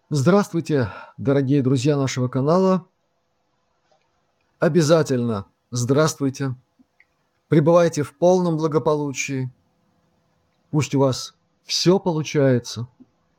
Здравствуйте, дорогие друзья нашего канала. Обязательно здравствуйте. Пребывайте в полном благополучии. Пусть у вас все получается.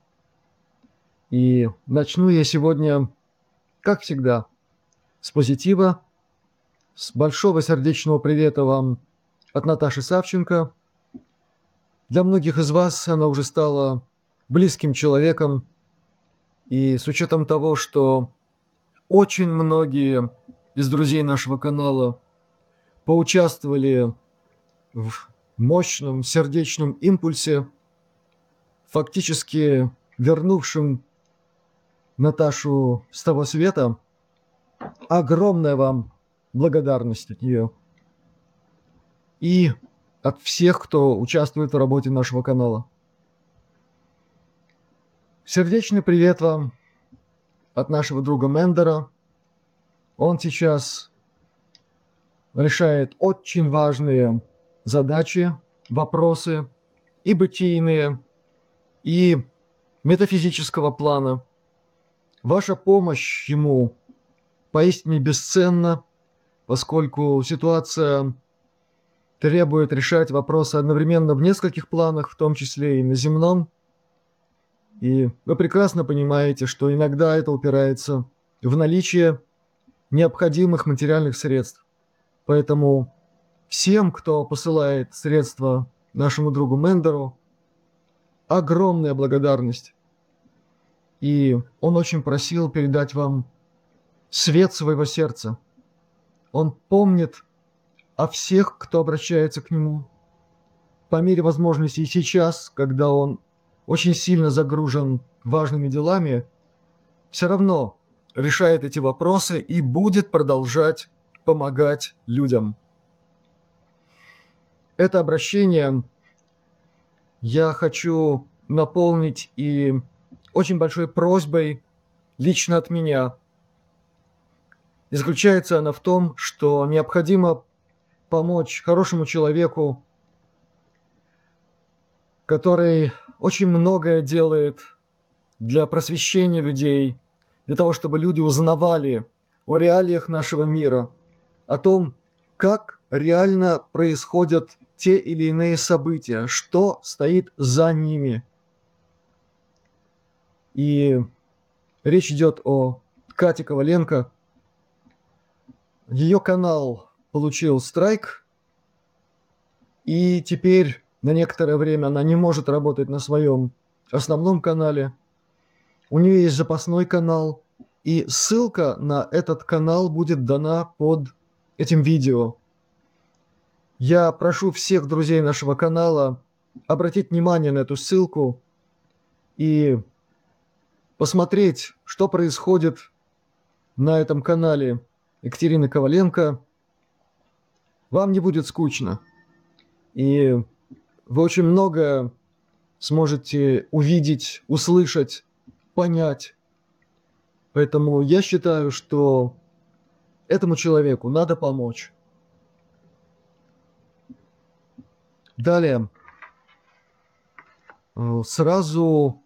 И начну я сегодня, как всегда, с позитива, с большого сердечного привета вам от Наташи Савченко. Для многих из вас она уже стала близким человеком. И с учетом того, что очень многие из друзей нашего канала поучаствовали в мощном сердечном импульсе, фактически вернувшим Наташу с того света, огромная вам благодарность от нее и от всех, кто участвует в работе нашего канала. Сердечный привет вам от нашего друга Мендера. Он сейчас решает очень важные задачи, вопросы и бытийные, и метафизического плана. Ваша помощь ему поистине бесценна, поскольку ситуация требует решать вопросы одновременно в нескольких планах, в том числе и на земном. И вы прекрасно понимаете, что иногда это упирается в наличие необходимых материальных средств. Поэтому всем, кто посылает средства нашему другу Мендеру, огромная благодарность. И он очень просил передать вам свет своего сердца. Он помнит о всех, кто обращается к нему. По мере возможности и сейчас, когда он очень сильно загружен важными делами, все равно решает эти вопросы и будет продолжать помогать людям. Это обращение я хочу наполнить и очень большой просьбой лично от меня. И заключается она в том, что необходимо помочь хорошему человеку, который очень многое делает для просвещения людей, для того, чтобы люди узнавали о реалиях нашего мира, о том, как реально происходят те или иные события, что стоит за ними. И речь идет о Кате Коваленко. Ее канал получил страйк, и теперь на некоторое время она не может работать на своем основном канале. У нее есть запасной канал, и ссылка на этот канал будет дана под этим видео. Я прошу всех друзей нашего канала обратить внимание на эту ссылку и посмотреть, что происходит на этом канале Екатерины Коваленко. Вам не будет скучно. И вы очень много сможете увидеть, услышать, понять. Поэтому я считаю, что этому человеку надо помочь. Далее. Сразу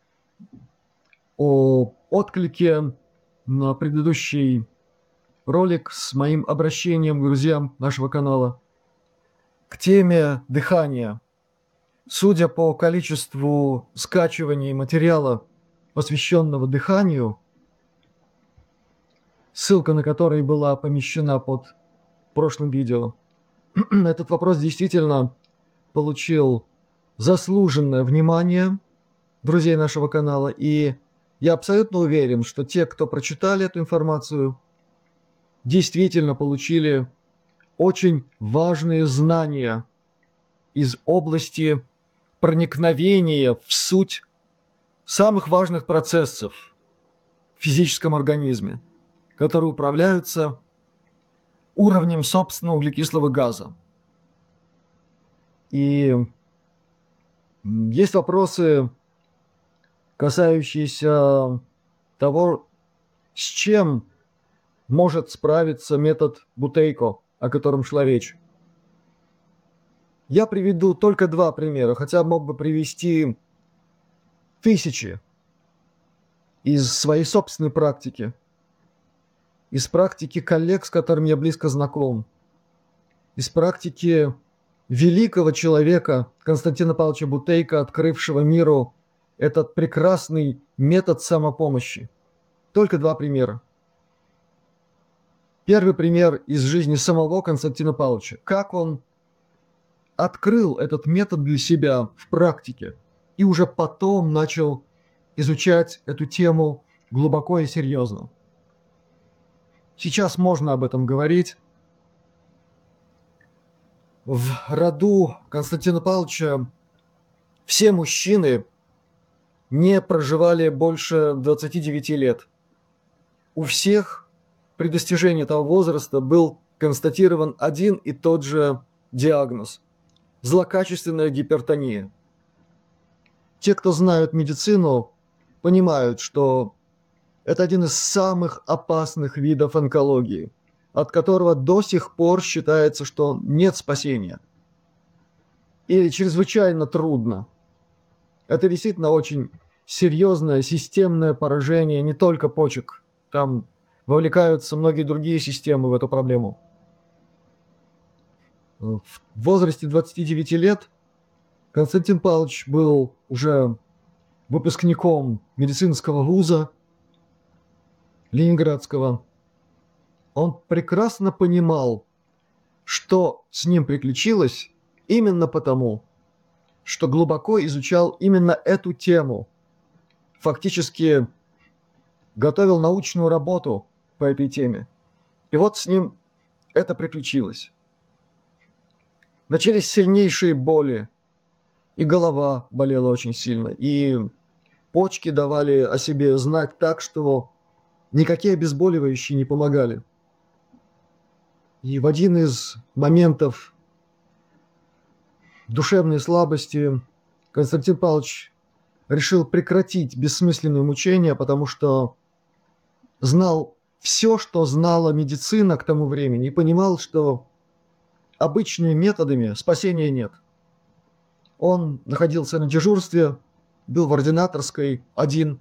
о отклике на предыдущий ролик с моим обращением к друзьям нашего канала к теме дыхания. Судя по количеству скачиваний материала, посвященного дыханию, ссылка на который была помещена под прошлым видео, этот вопрос действительно получил заслуженное внимание друзей нашего канала, и я абсолютно уверен, что те, кто прочитали эту информацию, действительно получили очень важные знания из области проникновения в суть самых важных процессов в физическом организме, которые управляются уровнем собственного углекислого газа. И есть вопросы, касающиеся того, с чем может справиться метод Бутейко, о котором шла речь. Я приведу только два примера, хотя мог бы привести тысячи. из своей собственной практики, из практики коллег, с которыми я близко знаком, из практики великого человека Константина Павловича Бутейко, открывшего миру этот прекрасный метод самопомощи. Только два примера. Первый пример из жизни самого Константина Павловича. Как он открыл этот метод для себя в практике и уже потом начал изучать эту тему глубоко и серьезно. Сейчас можно об этом говорить. В роду Константина Павловича все мужчины не проживали больше 29 лет. У всех при достижении этого возраста был констатирован один и тот же диагноз – злокачественная гипертония. Те, кто знают медицину, понимают, что это один из самых опасных видов онкологии, от которого до сих пор считается, что нет спасения. И чрезвычайно трудно. Это действительно очень серьезное системное поражение не только почек. Там вовлекаются многие другие системы в эту проблему. В возрасте 29 лет Константин Павлович был уже выпускником медицинского вуза Ленинградского. Он прекрасно понимал, что с ним приключилось именно потому, что глубоко изучал именно эту тему. Фактически готовил научную работу по этой теме. И вот с ним это приключилось. Начались сильнейшие боли, и голова болела очень сильно, и почки давали о себе знать так, что никакие обезболивающие не помогали. И в один из моментов душевной слабости Константин Павлович решил прекратить бессмысленные мучения, потому что знал все, что знала медицина к тому времени, и понимал, что обычными методами спасения нет. Он находился на дежурстве, был в ординаторской один,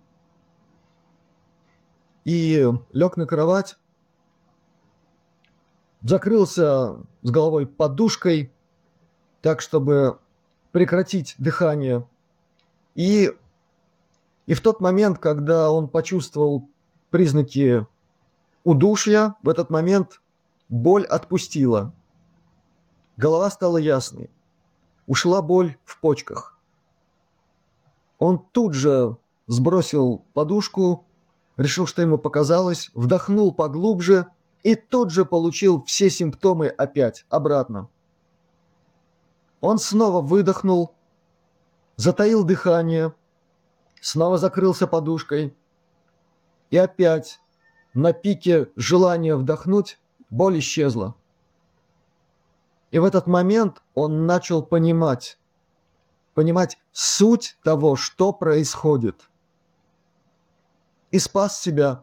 и лег на кровать, закрылся с головой подушкой, так, чтобы прекратить дыхание. И в тот момент, когда он почувствовал признаки удушья, в этот момент боль отпустила. Голова стала ясной. Ушла боль в почках. Он тут же сбросил подушку, решил, что ему показалось, вдохнул поглубже и тут же получил все симптомы опять, обратно. Он снова выдохнул, затаил дыхание, снова закрылся подушкой. И опять на пике желания вдохнуть боль исчезла. И в этот момент он начал понимать суть того, что происходит. И спас себя,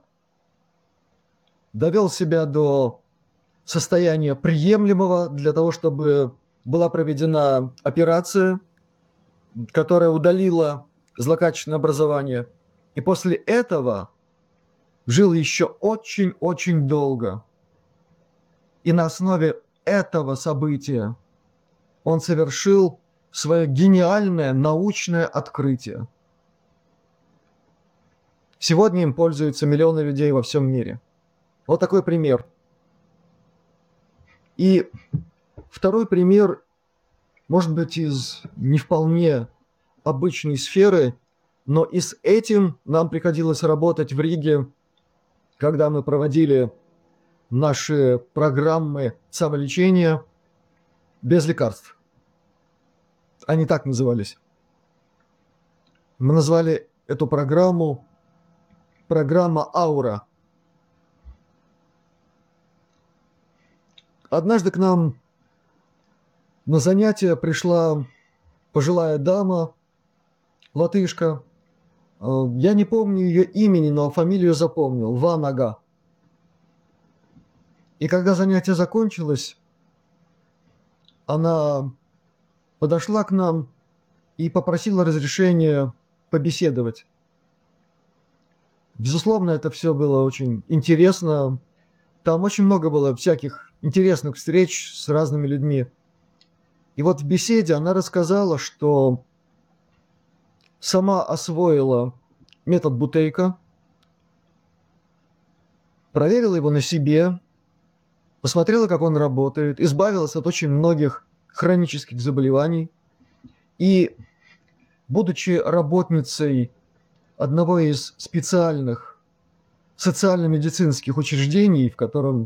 довел себя до состояния приемлемого для того, чтобы была проведена операция, которая удалила злокачественное образование. И после этого жил еще очень-очень долго. И на основе этого события он совершил свое гениальное научное открытие. Сегодня им пользуются миллионы людей во всем мире. Вот такой пример. И второй пример, может быть, из не вполне обычной сферы, но и с этим нам приходилось работать в Риге, когда мы проводили наши программы самолечения без лекарств. Они так назывались. Мы назвали эту программу программа «Аура». Однажды к нам на занятие пришла пожилая дама, латышка. Я не помню ее имени, но фамилию запомнил. Ванага. И когда занятие закончилось, она подошла к нам и попросила разрешения побеседовать. Безусловно, это все было очень интересно. Там очень много было всяких интересных встреч с разными людьми. И вот в беседе она рассказала, что сама освоила метод Бутейко, проверила его на себе, посмотрела, как он работает, избавилась от очень многих хронических заболеваний. И, будучи работницей одного из специальных социально-медицинских учреждений, в котором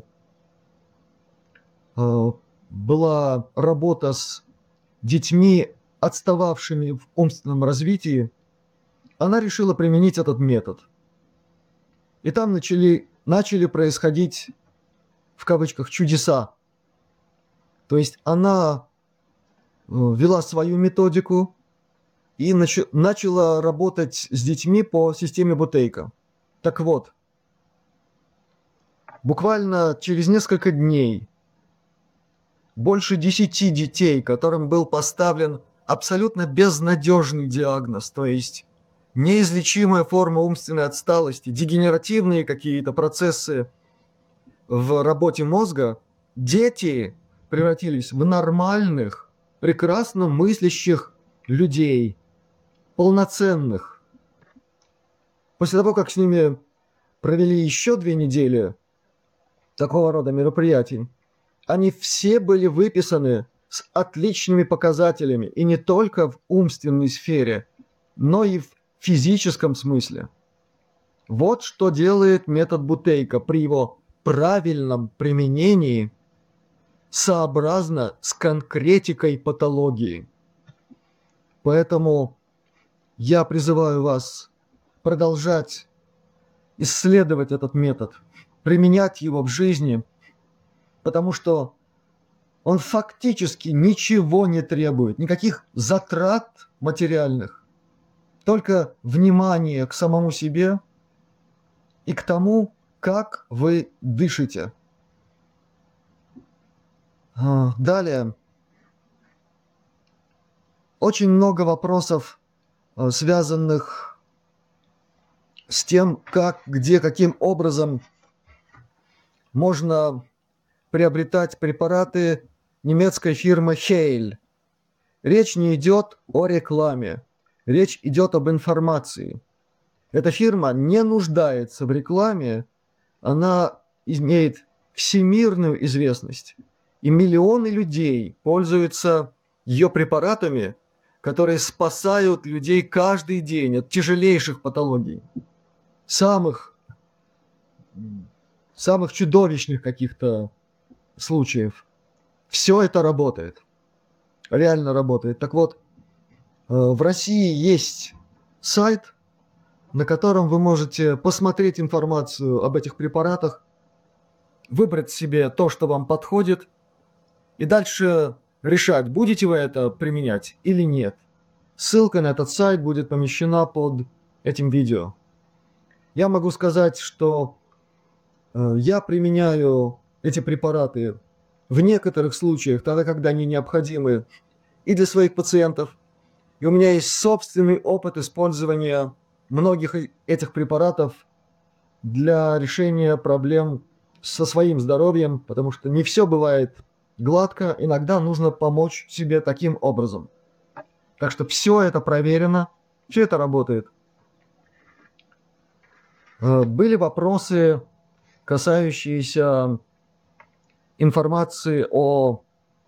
была работа с детьми, отстававшими в умственном развитии, она решила применить этот метод. И там начали происходить, в кавычках, чудеса. То есть она вела свою методику и начала работать с детьми по системе Бутейко. Так вот, буквально через несколько дней больше 10 детей, которым был поставлен абсолютно безнадежный диагноз, то есть неизлечимая форма умственной отсталости, дегенеративные какие-то процессы в работе мозга, дети превратились в нормальных, прекрасно мыслящих людей, полноценных. После того, как с ними провели еще 2 недели такого рода мероприятий, они все были выписаны с отличными показателями, и не только в умственной сфере, но и в физическом смысле. Вот что делает метод Бутейко при его правильном применении сообразно с конкретикой патологии. Поэтому я призываю вас продолжать исследовать этот метод, применять его в жизни, потому что он фактически ничего не требует, никаких затрат материальных, только внимание к самому себе и к тому, как вы дышите. Далее. Очень много вопросов, связанных с тем, как, где, каким образом можно приобретать препараты немецкой фирмы Hale. Речь не идет о рекламе, речь идет об информации. Эта фирма не нуждается в рекламе, она имеет всемирную известность. И миллионы людей пользуются ее препаратами, которые спасают людей каждый день от тяжелейших патологий, самых чудовищных каких-то случаев. Все это работает. Реально работает. Так вот, в России есть сайт, на котором вы можете посмотреть информацию об этих препаратах, выбрать себе то, что вам подходит, и дальше решать, будете вы это применять или нет. Ссылка на этот сайт будет помещена под этим видео. Я могу сказать, что я применяю эти препараты в некоторых случаях, тогда, когда они необходимы и для своих пациентов. И у меня есть собственный опыт использования многих этих препаратов для решения проблем со своим здоровьем, потому что не все бывает гладко, иногда нужно помочь себе таким образом. Так что все это проверено, все это работает. Были вопросы, касающиеся информации о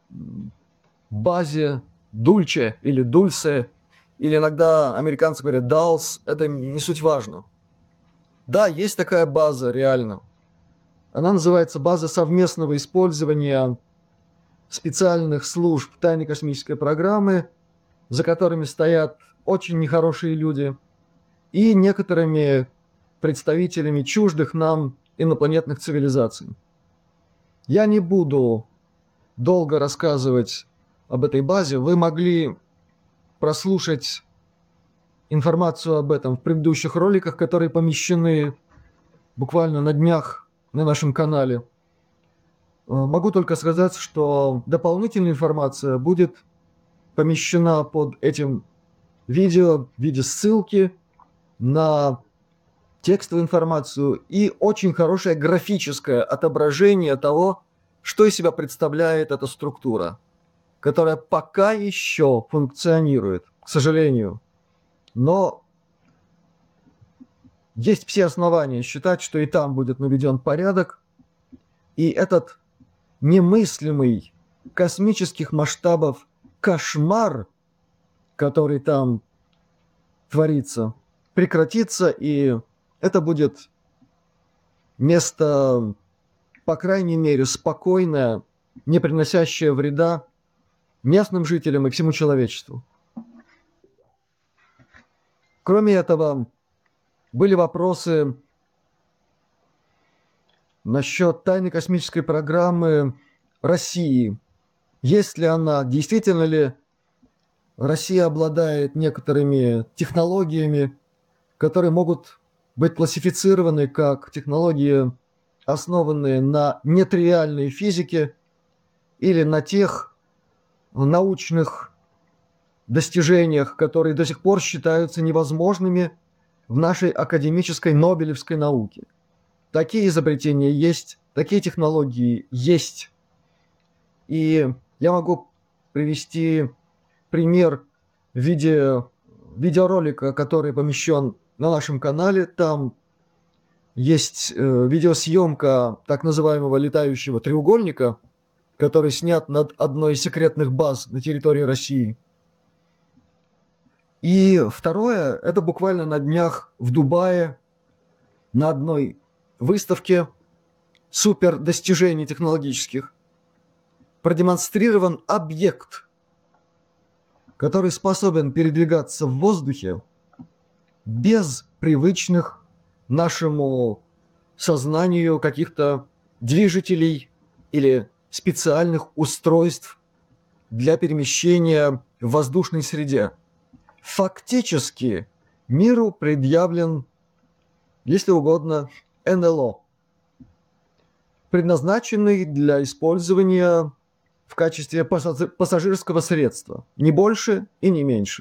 базе Dulce или Dulce, или иногда американцы говорят DALS, это не суть важно. Да, есть такая база, реально. Она называется база совместного использования специальных служб тайной космической программы, за которыми стоят очень нехорошие люди, и некоторыми представителями чуждых нам инопланетных цивилизаций. Я не буду долго рассказывать об этой базе. Вы могли прослушать информацию об этом в предыдущих роликах, которые помещены буквально на днях на нашем канале. Могу только сказать, что дополнительная информация будет помещена под этим видео в виде ссылки на текстовую информацию и очень хорошее графическое отображение того, что из себя представляет эта структура, которая пока еще функционирует, к сожалению. Но есть все основания считать, что и там будет наведен порядок, и этот немыслимый космических масштабов кошмар, который там творится, прекратится, и это будет место, по крайней мере, спокойное, не приносящее вреда местным жителям и всему человечеству. Кроме этого, были вопросы насчет тайной космической программы России. Есть ли она, действительно ли Россия обладает некоторыми технологиями, которые могут быть классифицированы как технологии, основанные на нетривиальной физике или на тех научных достижениях, которые до сих пор считаются невозможными в нашей академической нобелевской науке. Такие изобретения есть, такие технологии есть. И я могу привести пример в виде видеоролика, который помещен на нашем канале. Там есть видеосъемка так называемого летающего треугольника, который снят над одной из секретных баз на территории России. И второе, это буквально на днях в Дубае на одной выставке супер достижений технологических продемонстрирован объект, который способен передвигаться в воздухе без привычных нашему сознанию каких-то движителей или специальных устройств для перемещения в воздушной среде. Фактически миру предъявлен, если угодно, НЛО, предназначенный для использования в качестве пассажирского средства, не больше и не меньше.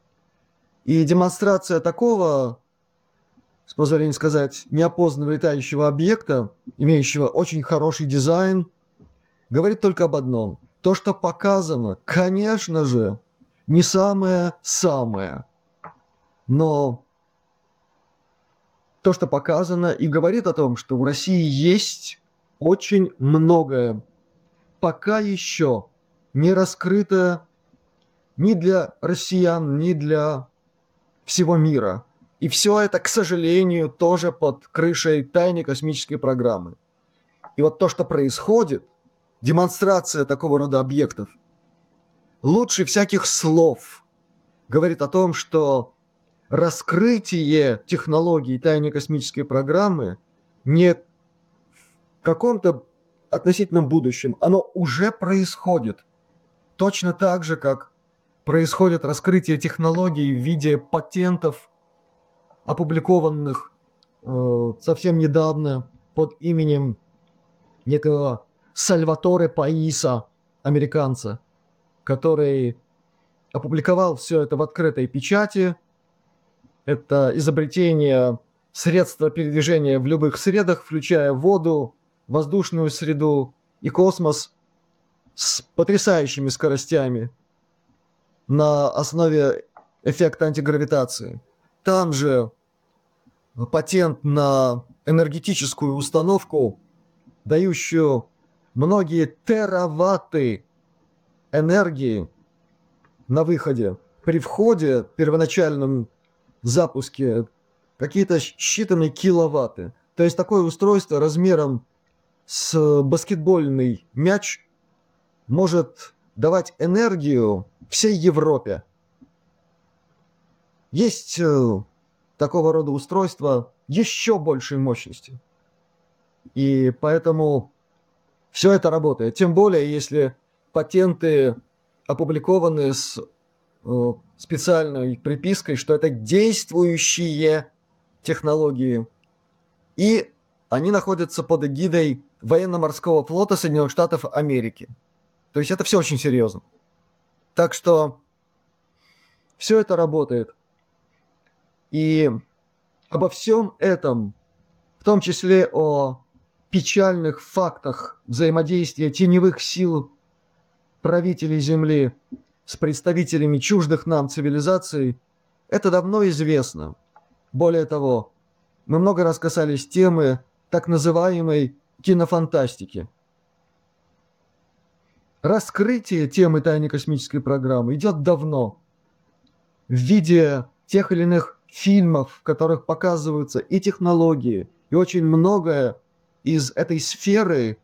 И демонстрация такого, с позволения сказать, неопознанного летающего объекта, имеющего очень хороший дизайн, говорит только об одном. То, что показано, конечно же, не самое-самое, но то, что показано, и говорит о том, что в России есть очень многое, пока еще не раскрыто ни для россиян, ни для всего мира. И все это, к сожалению, тоже под крышей тайной космической программы. И вот то, что происходит, демонстрация такого рода объектов, лучше всяких слов говорит о том, что раскрытие технологий тайной космической программы не в каком-то относительном будущем, оно уже происходит. Точно так же, как происходит раскрытие технологий в виде патентов, опубликованных совсем недавно под именем некого Сальваторе Паиса, американца, который опубликовал все это в открытой печати. Это изобретение средства передвижения в любых средах, включая воду, воздушную среду и космос, с потрясающими скоростями на основе эффекта антигравитации. Там же патент на энергетическую установку, дающую многие тераватты энергии на выходе. При входе, первоначальном запуске, какие-то считанные киловатты. То есть такое устройство размером с баскетбольный мяч может давать энергию всей Европе. Есть такого рода устройства еще большей мощности. И поэтому все это работает. Тем более, если патенты опубликованы с специальной припиской, что это действующие технологии. И они находятся под эгидой военно-морского флота Соединенных Штатов Америки. То есть это все очень серьезно. Так что все это работает. И Обо всем этом, в том числе о печальных фактах взаимодействия теневых сил правителей Земли с представителями чуждых нам цивилизаций, это давно известно. Более того, мы много раз касались темы так называемой кинофантастики. Раскрытие темы тайной космической программы идет давно в виде тех или иных фильмов, в которых показываются и технологии, и очень многое из этой сферы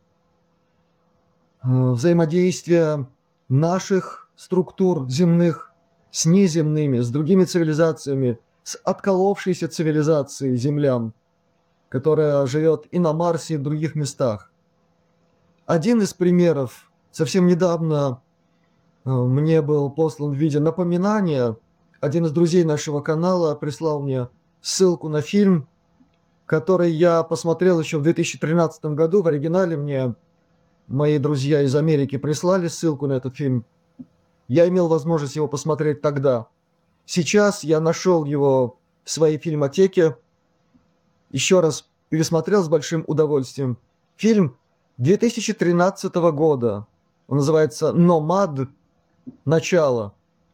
взаимодействия наших структур земных с неземными, с другими цивилизациями, с отколовшейся цивилизацией землян, которая живет и на Марсе, и в других местах. Один из примеров совсем недавно мне был послан в виде напоминания. Один из друзей нашего канала прислал мне ссылку на фильм, который я посмотрел еще в 2013 году. В оригинале мне мои друзья из Америки прислали ссылку на этот фильм. Я имел возможность его посмотреть тогда. Сейчас я нашел его в своей фильмотеке. Еще раз пересмотрел с большим удовольствием. Фильм 2013 года. Он называется «Номад. Начало».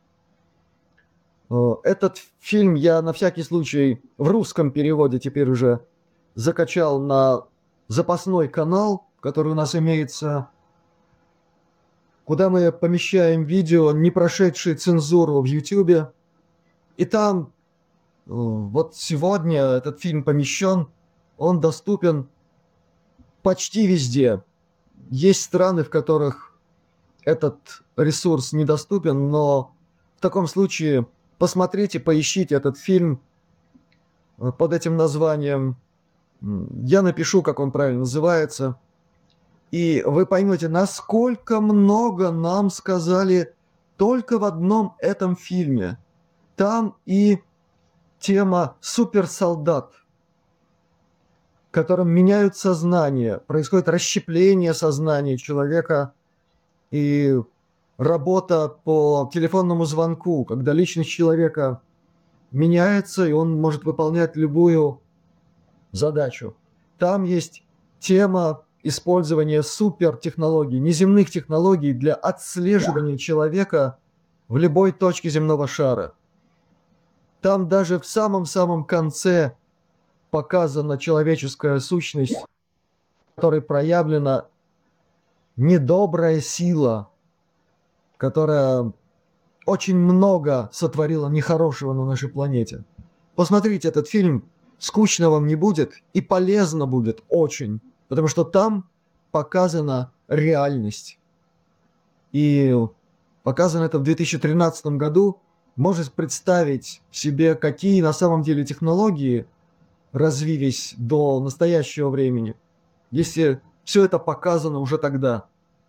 Этот фильм я на всякий случай в русском переводе теперь уже закачал на запасной канал, который у нас имеется, куда мы помещаем видео, не прошедшие цензуру в YouTube. И там вот сегодня этот фильм помещен, он доступен почти везде. Есть страны, в которых этот ресурс недоступен, но в таком случае посмотрите, поищите этот фильм под этим названием. Я напишу, как он правильно называется. И вы поймете, насколько много нам сказали только в одном этом фильме. Там и тема суперсолдат, которым меняют сознание, происходит расщепление сознания человека и работа по телефонному звонку, когда личность человека меняется, и он может выполнять любую задачу. Там есть тема использования супертехнологий, неземных технологий для отслеживания человека в любой точке земного шара. Там даже в самом-самом конце показана человеческая сущность, в которой проявлена недобрая сила, которая очень много сотворила нехорошего на нашей планете. Посмотрите этот фильм, скучно вам не будет и полезно будет очень, потому что там показана реальность. И показано это в 2013 году. Можете представить себе, какие на самом деле технологии развились до настоящего времени, если все это показано уже тогда.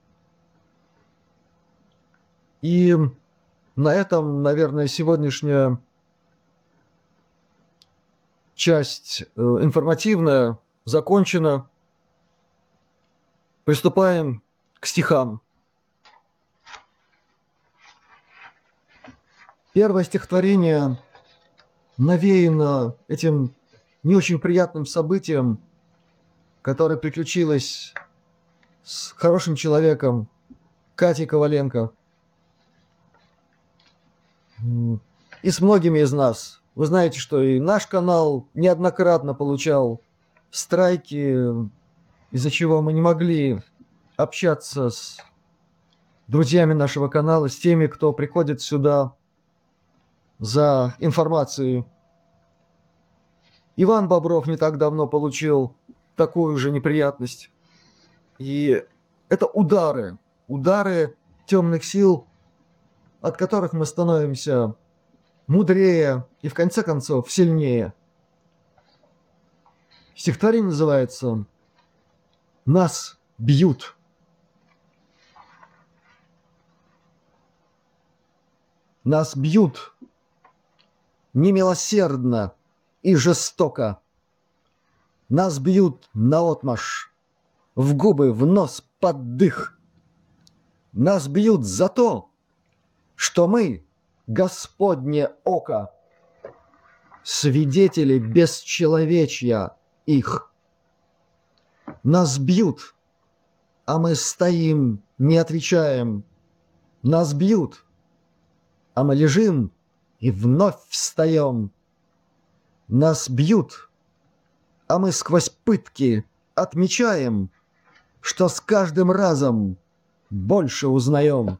И на этом, наверное, сегодняшняя часть информативная закончена. Приступаем к стихам. Первое стихотворение навеяно этим не очень приятным событием, которое приключилось с хорошим человеком Катей Коваленко и с многими из нас. Вы знаете, что и наш канал неоднократно получал страйки, из-за чего мы не могли общаться с друзьями нашего канала, с теми, кто приходит сюда за информацией. Иван Бобров не так давно получил такую же неприятность. И это удары темных сил, от которых мы становимся мудрее и, в конце концов, сильнее. Стихотворение называется «Нас бьют». Нас бьют немилосердно и жестоко. Нас бьют наотмашь, в губы, в нос, под дых. Нас бьют за то, что мы, Господне око, свидетели бесчеловечья их. Нас бьют, а мы стоим, не отвечаем. Нас бьют, а мы лежим и вновь встаем. Нас бьют, а мы сквозь пытки отмечаем, что с каждым разом больше узнаем.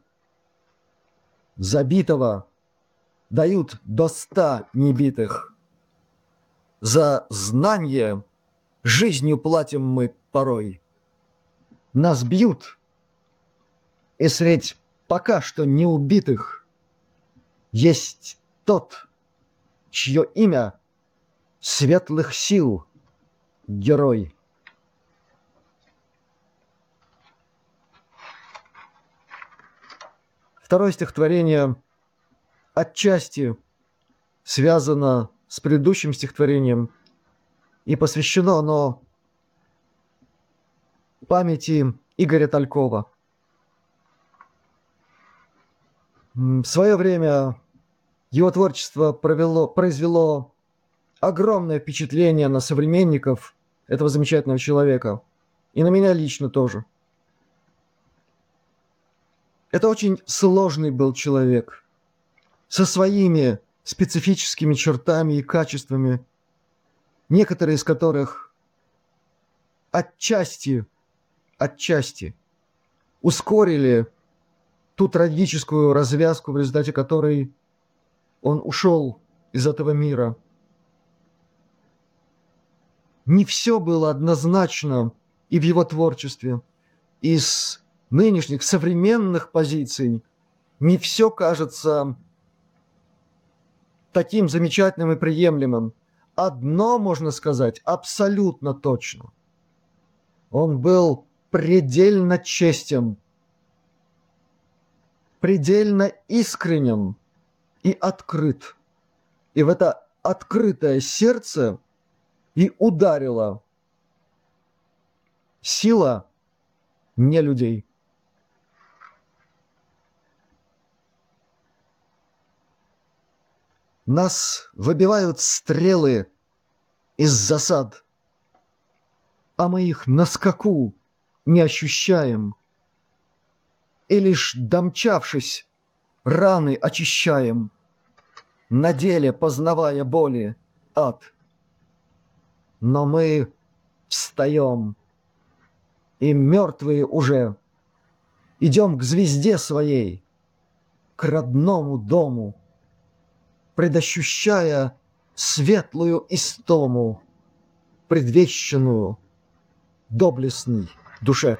Забитого дают до 100 небитых. За знание жизнью платим мы порой. Нас бьют, и средь пока что не убитых есть тот, чье имя светлых сил герой. Второе стихотворение отчасти связано с предыдущим стихотворением, и посвящено оно памяти Игоря Талькова. В свое время его творчество произвело огромное впечатление на современников этого замечательного человека, и на меня лично тоже. Это очень сложный был человек, со своими специфическими чертами и качествами, некоторые из которых отчасти ускорили ту трагическую развязку, в результате которой он ушел из этого мира. Не все было однозначно и в его творчестве. Из нынешних современных позиций не все кажется таким замечательным и приемлемым. Одно можно сказать абсолютно точно. Он был предельно честен, предельно искренен и открыт. И в это открытое сердце и ударила сила не людей. Нас выбивают стрелы из засад, а мы их на скаку не ощущаем, и лишь домчавшись, раны очищаем, на деле познавая боли ад. Но мы встаем, и мертвые уже идем к звезде своей, к родному дому, предощущая светлую истому, предвещенную доблестной душе.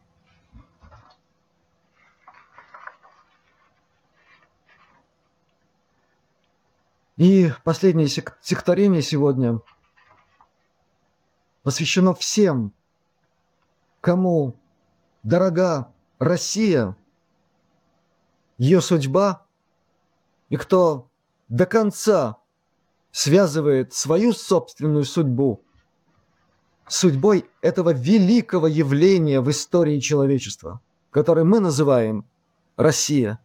И последнее стихотворение сегодня посвящено всем, кому дорога Россия, ее судьба, и кто до конца связывает свою собственную судьбу с судьбой этого великого явления в истории человечества, которое мы называем Россия.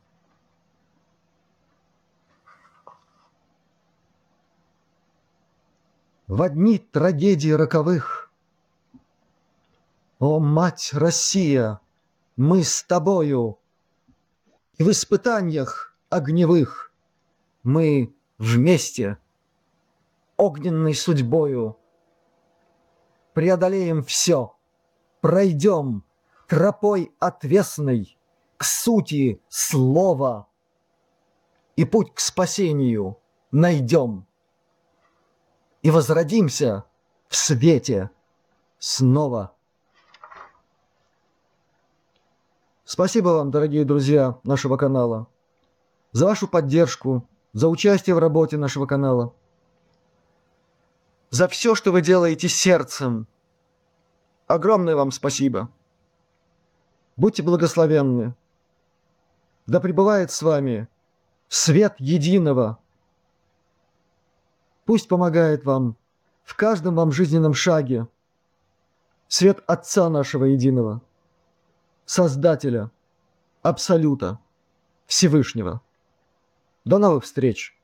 В дни трагедий роковых, о, мать Россия, мы с тобою, и в испытаниях огневых мы вместе огненной судьбою преодолеем все, пройдем тропой отвесной к сути слова и путь к спасению найдем и возродимся в свете снова. Спасибо вам, дорогие друзья нашего канала, за вашу поддержку, за участие в работе нашего канала, за все, что вы делаете сердцем. Огромное вам спасибо. Будьте благословенны. Да пребывает с вами свет единого. Пусть помогает вам в каждом вам жизненном шаге свет Отца нашего единого, Создателя, Абсолюта, Всевышнего. До новых встреч!